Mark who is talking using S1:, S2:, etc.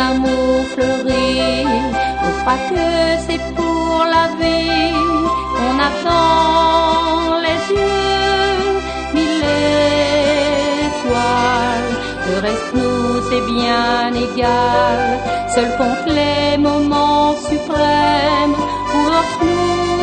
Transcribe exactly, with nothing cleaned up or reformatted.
S1: l'amour fleurit. Faut pas que c'est pour la vie qu'on attend les yeux mille étoiles. Le reste nous c'est bien égal, seul compte les moments suprêmes où offre nous